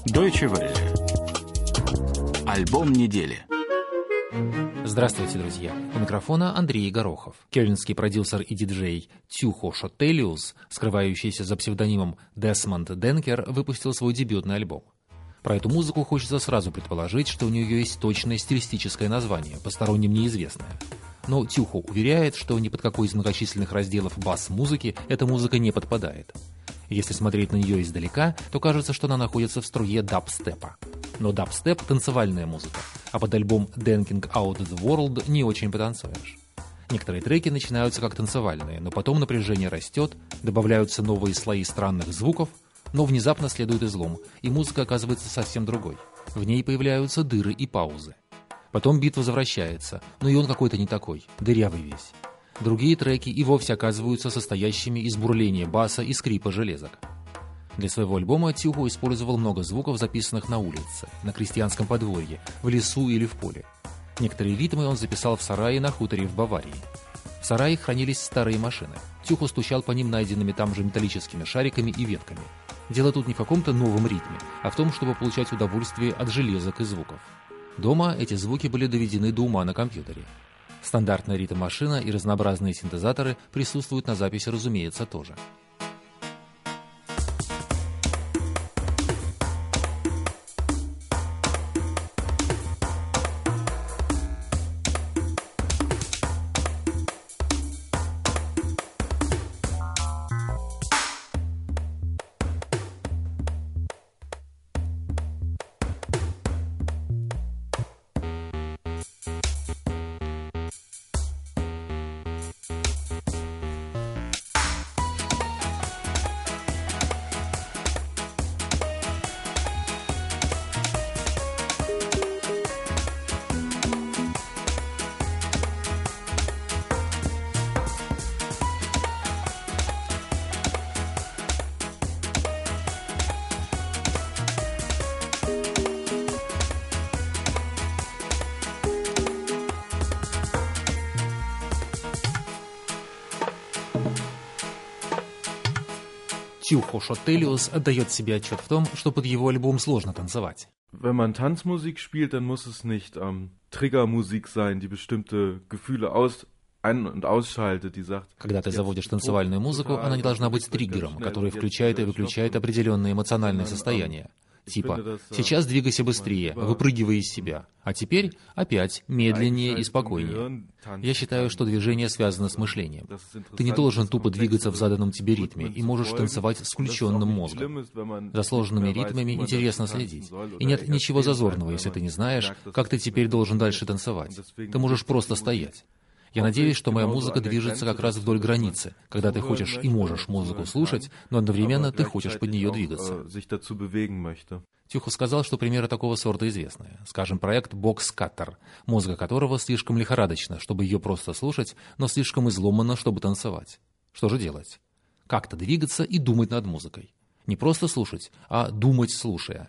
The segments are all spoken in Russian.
Deutsche Welle. Альбом недели. Здравствуйте, друзья! У микрофона Андрей Горохов. Кёльнский продюсер и диджей Тюхо Шоттелиус, скрывающийся за псевдонимом Десмонд Денкер, выпустил свой дебютный альбом. Про эту музыку хочется сразу предположить, что у нее есть точное стилистическое название, посторонним неизвестное. Но Тюхо уверяет, что ни под какой из многочисленных разделов бас-музыки эта музыка не подпадает. Если смотреть на нее издалека, то кажется, что она находится в струе дабстепа. Но дабстеп – танцевальная музыка, а под альбом «Dancing Out the World» не очень потанцуешь. Некоторые треки начинаются как танцевальные, но потом напряжение растет, добавляются новые слои странных звуков, но внезапно следует излом, и музыка оказывается совсем другой. В ней появляются дыры и паузы. Потом бит возвращается, но и он какой-то не такой, дырявый весь. Другие треки и вовсе оказываются состоящими из бурления баса и скрипа железок. Для своего альбома Тюхо использовал много звуков, записанных на улице, на крестьянском подворье, в лесу или в поле. Некоторые ритмы он записал в сарае на хуторе в Баварии. В сарае хранились старые машины. Тюхо стучал по ним найденными там же металлическими шариками и ветками. Дело тут не в каком-то новом ритме, а в том, чтобы получать удовольствие от железок и звуков. Дома эти звуки были доведены до ума на компьютере. Стандартная ритм-машина и разнообразные синтезаторы присутствуют на записи, разумеется, тоже. Тюхо Шоттелиус отдает себе отчет в том, что под его альбом сложно танцевать. Wenn man Tanzmusik spielt, dann muss es nicht Triggermusik sein, die bestimmte Gefühle ein- und ausschaltet, die sagt... Когда ты заводишь танцевальную музыку, она не должна быть триггером, который включает и выключает определенные эмоциональные состояния. Типа «сейчас двигайся быстрее, выпрыгивай из себя», а теперь опять медленнее и спокойнее. Я считаю, что движение связано с мышлением. Ты не должен тупо двигаться в заданном тебе ритме и можешь танцевать с включенным мозгом. За сложными ритмами интересно следить. И нет ничего зазорного, если ты не знаешь, как ты теперь должен дальше танцевать. Ты можешь просто стоять. Я надеюсь, что моя музыка движется как раз вдоль границы, когда ты хочешь и можешь музыку слушать, но одновременно ты хочешь под нее двигаться. Тюхо сказал, что примеры такого сорта известны. Скажем, проект Box Cutter, музыка которого слишком лихорадочна, чтобы ее просто слушать, но слишком изломана, чтобы танцевать. Что же делать? Как-то двигаться и думать над музыкой. Не просто слушать, а думать, слушая.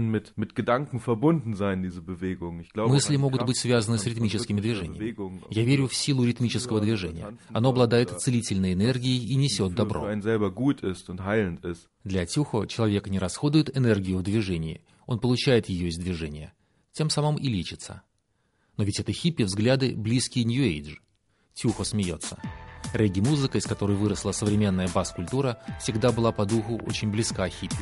Мысли могут быть связаны с ритмическими движениями. Я верю в силу ритмического движения. Оно обладает целительной энергией и несет добро. Для Тюхо человек не расходует энергию в движении, он получает ее из движения, тем самым и лечится. Но ведь это хиппи взгляды, близкие Нью-Эйдж. Тюхо смеется. Регги-музыка, из которой выросла современная бас-культура, всегда была по духу очень близка хиппи.